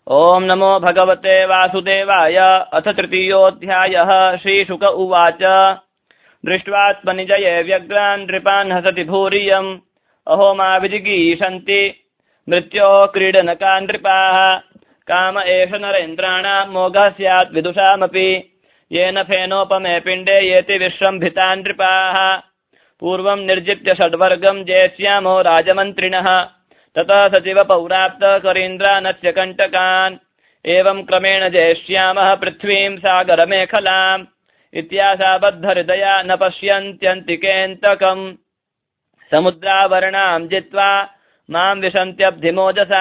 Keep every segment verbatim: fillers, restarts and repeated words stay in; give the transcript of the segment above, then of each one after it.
ओम नमो भगवते वासुदेवाय। अथ तृतीयोऽध्यायः। श्रीशुक उवाच। दृष्ट्वात्मनिजये व्यग्रान् नृपान् हसति भूरियम्। अहो मा विजिगीषन्ति मृत्योः क्रीडनका नृपाः। काम एष नरेन्द्राणां मोघः स्यात् विदुषामपि। येन फेनोपमे पिण्डे येति विश्रम्भिता नृपाः। पूर्वं निर्जित्य षड्वर्गं जेष्यामो राजमन्त्रिणः। ततः सचिव पौराप्त करीन्द्रानस्य कण्टकान्। एवं क्रमेण जेष्यामः पृथ्वीं सागरमेखलाम्। इत्याशाबद्धहृदया न पश्यन्त्यन्तिकेऽन्तकम्। समुद्रावरणां जित्वा मां विशन्त्यब्धिमोजसा।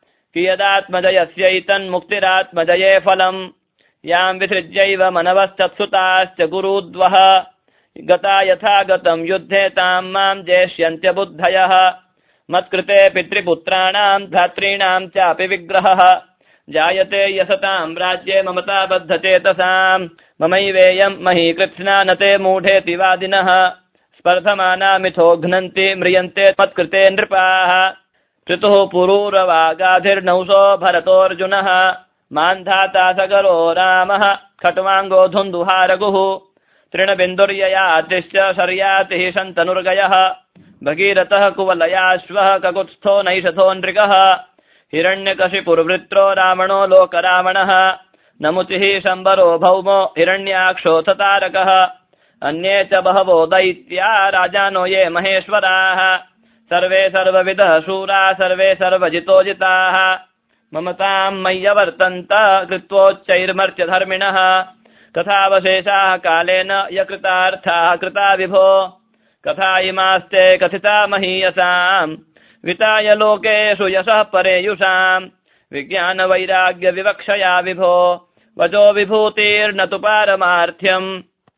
कियदात्मजयस्यैतन्मुक्तिरात्मजये फलम्। यां विसृज्यैव मनवस्तत्सुताश्च गुरुद्वः। गता यथा गतं युद्धे तां मां जेष्यन्त्यबुद्धयः। मत्कृते पितृपुत्राणां धात्रीणां चापि विग्रहः। जायते यसतां राज्ये ममता बद्धचेतसां। ममैवेयं महीकृत्स्ना न ते मूढेति वादिनः। स्पर्धमाना मिथो घ्नन्ति म्रियन्ते मत्कृते नृपाः। पितुः पुरूरवागाधिर्नौषो भरतोऽर्जुनः। मान्धाता सगरो रामः खट्वाङ्गो धुन्धुहारगुः। तृणबिन्दुर्ययातिश्च शर्यातिः शन्तनुर्गयः। भगीरथः कुवलयाश्वः ककुत्स्थो नैषधो नृगः। हिरण्यकशिपुर्वृत्रो रावणो लोकरावणः। नमुचिः शम्बरो भौमो हिरण्याक्षोऽथ तारकः। अन्ये च बहवो दैत्या राजानो ये महेश्वराः। सर्वे सर्वविधः शूरा सर्वे सर्वजितोजिताः। ममतां मय्यवर्तन्त कृत्वोच्चैर्मर्त्यधर्मिणः। तथावशेषाः कालेन यकृतार्थाः कृता विभो। कथा इमास्ते कथिता महीयसाम्। विताय लोकेषु यशः परेयुषाम्। विज्ञानवैराग्य विवक्षया विभो। वचो विभूतिर्न तु पारमार्थ्यम्।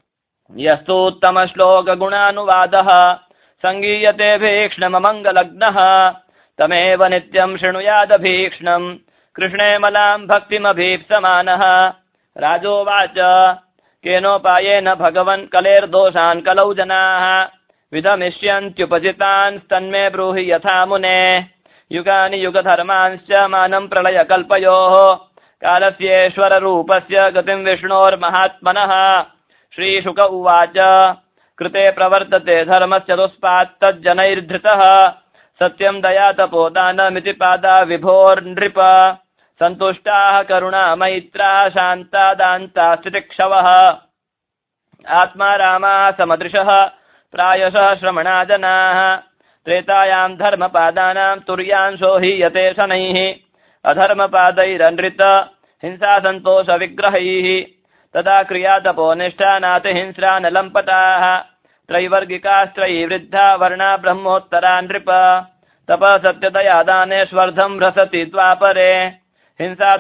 यस्तुत्तमश्लोकगुणानुवादः सङ्गीयते भीक्ष्णममङ्गलग्नः। तमेव नित्यं शृणुयादभीक्ष्णम्। कृष्णे मलां भक्तिमभीप्समानः। राजोवाच। केनोपायेन भगवन् कलेर्दोषान् कलौ जनाः। विधमिष्यन्त्युपजितान् तन्मे ब्रूहि यथा मुने। युगानि युगधर्मांश्च मानं प्रलयकल्पयोः। कालस्येश्वररूपस्य गतिं विष्णोर्महात्मनः। श्रीशुक उवाच। कृते प्रवर्तते धर्मश्चतुष्पात्तज्जनैर्धृतः। सत्यं दया तपोदानमिति पादा विभोर्नृप। सन्तुष्टाः करुणा मैत्राः शान्ता दान्ता स्थितिक्षवः। आत्मा रामाः समदृशः प्रायशः श्रमणा जनाः। त्रेतायां धर्मपादानां तुर्यांशो हि यते शनैः। अधर्मपादैरनृत हिंसा सन्तोष विग्रहैः। तदा क्रियातपोनिष्ठा नातिहिंस्रा न लम्पटाः। त्रैवर्गिकास्त्रयी वृद्धा वर्णा ब्रह्मोत्तरा नृप। तपः सत्यदया दानेष्वर्धं रसति द्वापरे। हिंसा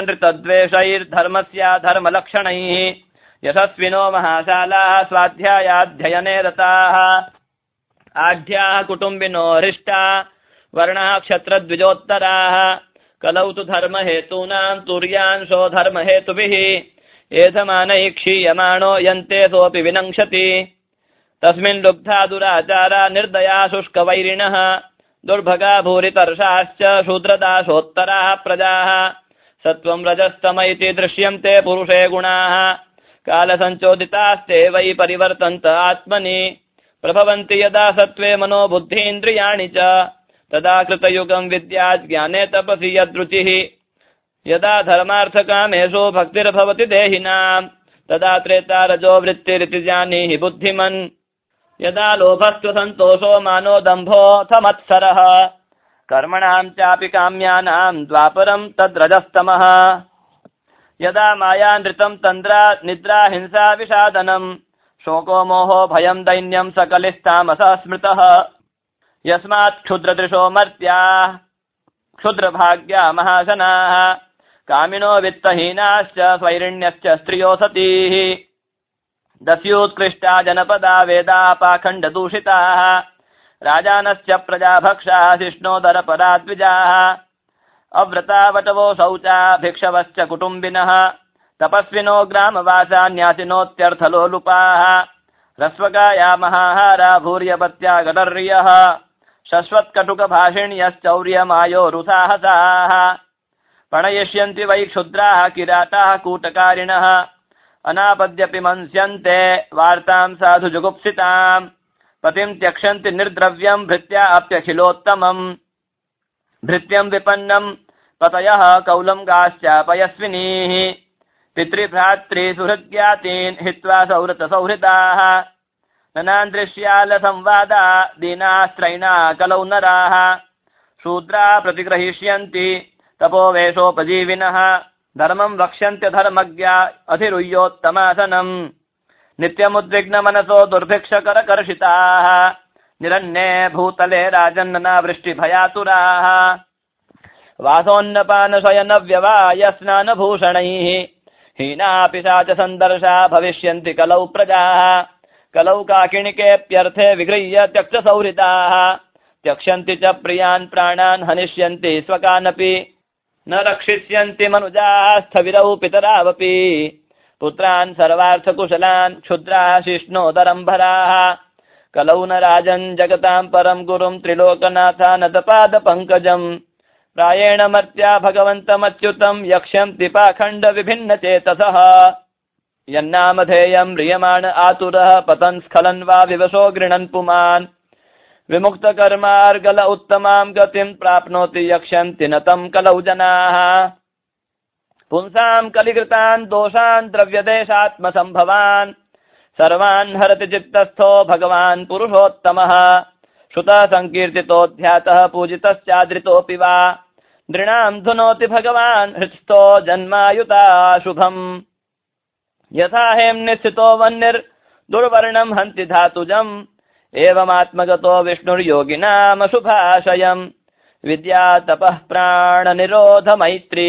तुष्ट्यनृतद्वेषैर्धर्मस्याधर्मलक्षणैः। यशस्विनो महाशालाः स्वाध्यायाध्ययने रताः। आढ्याः कुटुम्बिनो हृष्टा वर्णाः क्षत्रद्विजोत्तराः। कलौ तु धर्महेतूनां तुर्यांशो धर्महेतुभिः। एधमानैः क्षीयमाणो यन्ते सोऽपि विनङ्क्षति। तस्मिन् लुब्धा दुराचारा निर्दया शुष्कवैरिणः। दुर्भगा भूरितर्षाश्च शूद्रदासोत्तराः प्रजाः। सत्त्वं रजस्तम इति दृश्यन्ते पुरुषे गुणाः। कालसञ्चोदितास्ते वै परिवर्तन्त आत्मनि। प्रभवन्ति यदा सत्त्वे मनो बुद्धीन्द्रियाणि च। तदा कृतयुगं विद्यात् ज्ञाने तपसि यद्रुचिः। यदा धर्मार्थकामेषु भक्तिर्भवति देहिनां। तदा त्रेता रजो वृत्तिरिति जानीहि बुद्धिमन्। यदा लोभस्त्व सन्तोषो मानो दम्भोऽथ मत्सरः। कर्मणां चापि काम्यानां द्वापरं तद्रजस्तमः। यदा माया नृतं तन्द्रा निद्रा हिंसा विषादनम्। शोको मोहो भयं दैन्यं सकलिस्तामसः स्मृतः। यस्मात् क्षुद्रदृशो मर्त्याः क्षुद्रभाग्या महाशनाः। कामिनो वित्तहीनाश्च स्वैरिण्यश्च स्त्रियो सतीः। दस्युत्कृष्टा जनपदा वेदा पाखण्डदूषिताः। राजानश्च प्रजाभक्षा शिष्णोदरपराद्विजाः। अव्रता वटवो शौचा भिक्षवश्च कुटुम्बिनः। तपस्विनो ग्रामवासा न्यासिनोत्यर्थलोलुपाः। ह्रस्वकाया महाहारा भूर्यपत्या गदर्यः। शश्वत्कटुकभाषिण्यश्चौर्यमायोरुसाहसाः। पणयिष्यन्ति वै क्षुद्राः किराताः कूटकारिणः अनापद्यपि मंस्यन्ते वार्तां साधु जुगुप्सिताम् पतिं त्यक्षन्ति निर्द्रव्यं भृत्या अप्यखिलोत्तमम् भृत्यं विपन्नं पतयः कौलं गाश्चापयस्विनीः पितृभ्रातृ सुहृद्ज्ञातीन् हित्वा सौहृतसौहृदाः ननान्दृश्यालसंवादा दीनास्त्रैणा कलौ नराः शूद्रा प्रतिग्रहीष्यन्ति तपोवेशोपजीविनः धर्मं वक्ष्यन्त्यधर्मज्ञा अधिरुह्योत्तमासनम् नित्यमुद्विग्नमनसो दुर्भिक्षकरकर्षिताः निरन्ये भूतले राजन्ननावृष्टिभयातुराः वासोन्नपानशयनव्यवायस्नानभूषणैः हीनापिशाचसन्दर्शा भविष्यन्ति कलौ प्रजाः कलौ काकिणिकेऽप्यर्थे विगृह्य त्यक्तसौहृदाः त्यक्ष्यन्ति च प्रियान् प्राणान् हनिष्यन्ति स्वकानपि न रक्षिष्यन्ति मनुजाः स्थविरौ पितरावपि पुत्रान् सर्वार्थकुशलान् क्षुद्राः शिष्णोदरम्भराः कलौ न राजन् जगतां परं गुरुं त्रिलोकनाथानतपादपङ्कजम् प्रायेण मर्त्या भगवन्तमच्युतं यक्ष्यन्ति पाखण्डविभिन्नचेतसः यन्नामधेयं म्रियमाण आतुरः पतन् स्खलन् वा विवशो गृह्णन् पुमान् विमुक्तकर्मार्गल उत्तमां गतिं प्राप्नोति यक्ष्यन्ति न तं कलौ जनाः पुंसां कलिकृतान् दोषान् द्रव्यदेशात्मसम्भवान् सर्वान् हरति चित्तस्थो भगवान् पुरुषोत्तमः श्रुतः संकीर्तितोऽध्यातः पूजितश्चादृतोऽपि वा नृणां धुनोति भगवान् हृत्स्थो जन्मायुता शुभम् यथा हेम्नि स्थितो वह्निर्दुर्वर्णं हन्ति धातुजम् एवमात्मगतो विष्णुर्योगिनामशुभाशयम् विद्या तपः प्राणनिरोध मैत्री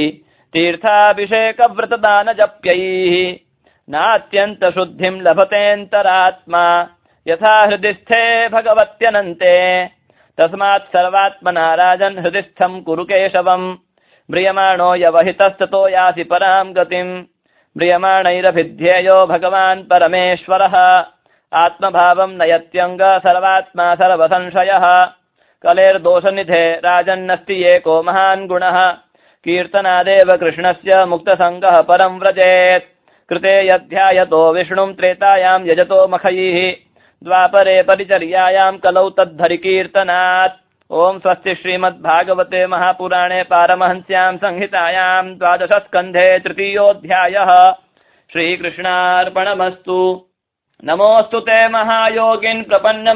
तीर्थाभिषेकव्रतदानजप्यैः नात्यन्तशुद्धिं लभतेऽन्तरात्मा यथा हृदिस्थे भगवत्यनन्ते तस्मात् सर्वात्मना राजन् हृदिस्थं कुरु केशवम् म्रियमाणो यवहितस्ततो यासि परां गतिम् म्रियमाणैरभिध्येयो भगवान् परमेश्वरः आत्मभावं नयत्यङ्ग सर्वात्मा सर्वसंशयः कलेर्दोषनिधे राजन्नस्ति एको महान् गुणः कीर्तनादेव कृष्णस्य मुक्तसङ्गः परं व्रजेत् कृते यध्यायतो विष्णुं त्रेतायां यजतो मखैः द्वापरे परिचर्यायां कलौ तद्धरिकीर्तनात् ओम स्वस्ति श्रीमद्भागवते महापुराणे पारमहंस्यां संहितायां द्वादशस्कन्धे तृतीयोऽध्यायः श्रीकृष्णार्पणमस्तु। नमोऽस्तु ते महायोगिन्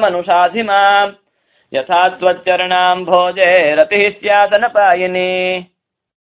प्रपन्नमनुषाधि माम् यथा त्वच्चरणाम्भोजे रतिः स्यादनपायिनी।